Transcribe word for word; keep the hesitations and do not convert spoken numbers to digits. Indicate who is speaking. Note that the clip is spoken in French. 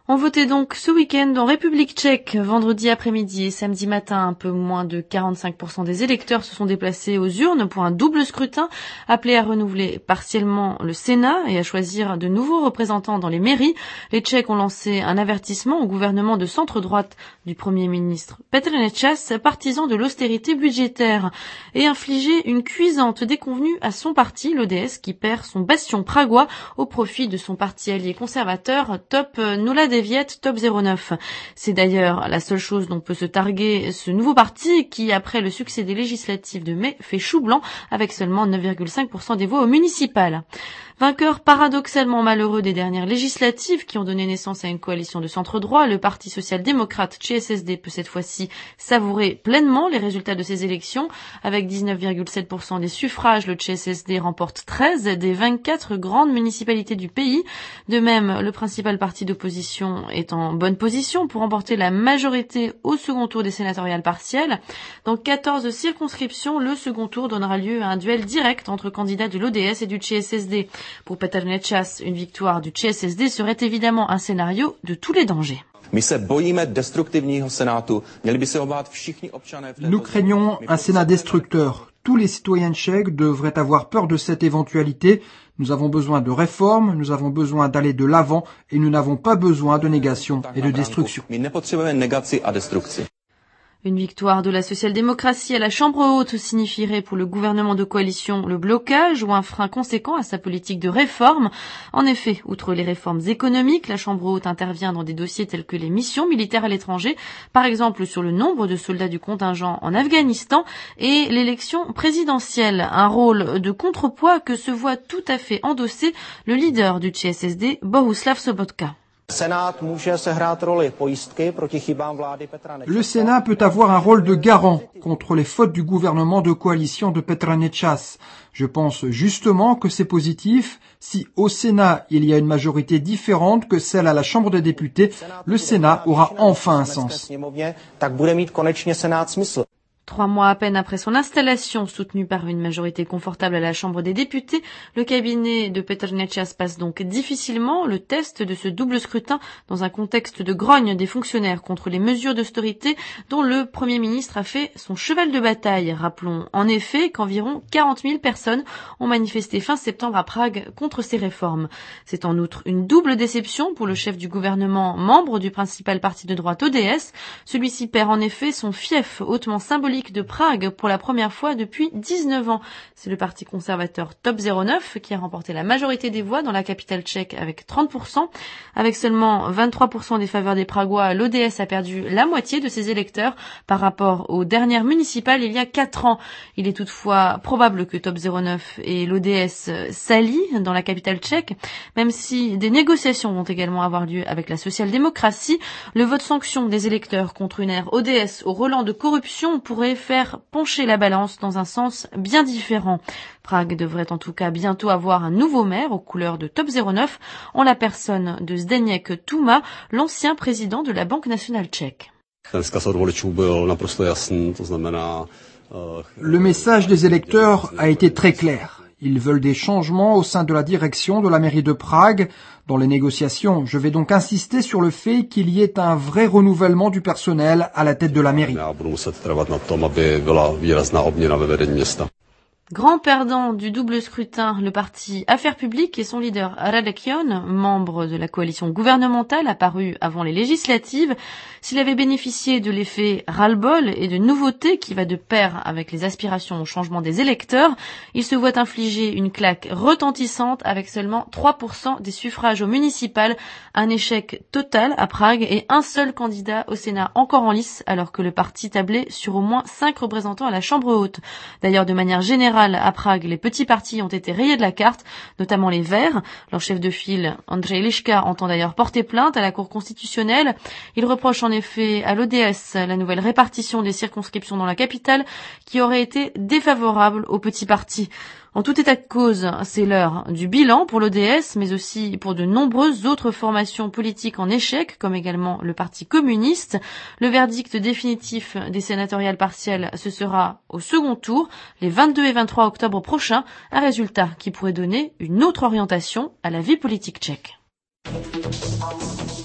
Speaker 1: On votait donc ce week-end en République tchèque, vendredi après-midi et samedi matin. Un peu moins de quarante-cinq pour cent des électeurs se sont déplacés aux urnes pour un double scrutin, appelé à renouveler partiellement le Sénat et à choisir de nouveaux représentants dans les mairies. Les Tchèques ont lancé un avertissement au gouvernement de centre-droite du Premier ministre Petr Nečas, partisan de l'austérité budgétaire, et infligé une cuisante déconvenue à son parti, l'O D S, qui perd son bastion pragois au profit de son parti allié conservateur, Top Nula Top zéro neuf. C'est d'ailleurs la seule chose dont peut se targuer ce nouveau parti qui, après le succès des législatives de mai, fait chou blanc avec seulement neuf virgule cinq pour cent des voix au municipal. Vainqueur paradoxalement malheureux des dernières législatives qui ont donné naissance à une coalition de centre-droit, le Parti social-démocrate C S S D peut cette fois-ci savourer pleinement les résultats de ces élections. Avec dix-neuf virgule sept pour cent des suffrages, le C S S D remporte treize des vingt-quatre grandes municipalités du pays. De même, le principal parti d'opposition est en bonne position pour remporter la majorité au second tour des sénatoriales partielles. Dans quatorze circonscriptions, le second tour donnera lieu à un duel direct entre candidats de l'O D S et du C S S D. Pour Petr Nečas, une victoire du C S S D serait évidemment un scénario de tous les dangers.
Speaker 2: Nous craignons un Sénat destructeur. Tous les citoyens tchèques devraient avoir peur de cette éventualité. Nous avons besoin de réformes, nous avons besoin d'aller de l'avant et nous n'avons pas besoin de négation et de destruction.
Speaker 1: Une victoire de la social-démocratie à la Chambre haute signifierait pour le gouvernement de coalition le blocage ou un frein conséquent à sa politique de réforme. En effet, outre les réformes économiques, la Chambre haute intervient dans des dossiers tels que les missions militaires à l'étranger, par exemple sur le nombre de soldats du contingent en Afghanistan et l'élection présidentielle, un rôle de contrepoids que se voit tout à fait endosser le leader du C S S D, Bohuslav Sobotka.
Speaker 2: Le Sénat peut avoir un rôle de garant contre les fautes du gouvernement de coalition de Petr Nečas. Je pense justement que c'est positif. Si au Sénat il y a une majorité différente que celle à la Chambre des députés, le Sénat aura enfin un sens.
Speaker 1: Trois mois à peine après son installation, soutenue par une majorité confortable à la Chambre des députés, le cabinet de Petr Nečas passe donc difficilement le test de ce double scrutin dans un contexte de grogne des fonctionnaires contre les mesures d'austérité dont le Premier ministre a fait son cheval de bataille. Rappelons en effet qu'environ quarante mille personnes ont manifesté fin septembre à Prague contre ces réformes. C'est en outre une double déception pour le chef du gouvernement, membre du principal parti de droite O D S. Celui-ci perd en effet son fief hautement symbolique de Prague pour la première fois depuis dix-neuf ans. C'est le parti conservateur Top zéro neuf qui a remporté la majorité des voix dans la capitale tchèque avec trente pour cent. Avec seulement vingt-trois pour cent des faveurs des Pragois, l'O D S a perdu la moitié de ses électeurs par rapport aux dernières municipales il y a quatre ans. Il est toutefois probable que Top zéro neuf et l'O D S s'allient dans la capitale tchèque, même si des négociations vont également avoir lieu avec la social-démocratie. Le vote sanction des électeurs contre une ère O D S au relent de corruption pourrait faire pencher la balance dans un sens bien différent. Prague devrait en tout cas bientôt avoir un nouveau maire aux couleurs de Top zéro neuf, en la personne de Zdeněk Touma, l'ancien président de la Banque nationale tchèque.
Speaker 2: Le message des électeurs a été très clair. Ils veulent des changements au sein de la direction de la mairie de Prague. Dans les négociations, je vais donc insister sur le fait qu'il y ait un vrai renouvellement du personnel à la tête de la mairie.
Speaker 1: Grand perdant du double scrutin, le parti Affaires publiques et son leader Radek Jon, membre de la coalition gouvernementale apparue avant les législatives, s'il avait bénéficié de l'effet ras-le-bol et de nouveautés qui va de pair avec les aspirations au changement des électeurs, il se voit infliger une claque retentissante avec seulement trois pour cent des suffrages au municipal, un échec total à Prague et un seul candidat au Sénat encore en lice alors que le parti tablait sur au moins cinq représentants à la Chambre haute. D'ailleurs, de manière générale, à Prague, les petits partis ont été rayés de la carte, notamment les Verts. Leur chef de file, Andrzej Liška, entend d'ailleurs porter plainte à la Cour constitutionnelle. Il reproche en effet à l'O D S la nouvelle répartition des circonscriptions dans la capitale qui aurait été défavorable aux petits partis. En tout état de cause, c'est l'heure du bilan pour l'O D S, mais aussi pour de nombreuses autres formations politiques en échec, comme également le Parti communiste. Le verdict définitif des sénatoriales partielles, ce sera au second tour, les vingt-deux et vingt-trois octobre prochains, un résultat qui pourrait donner une autre orientation à la vie politique tchèque.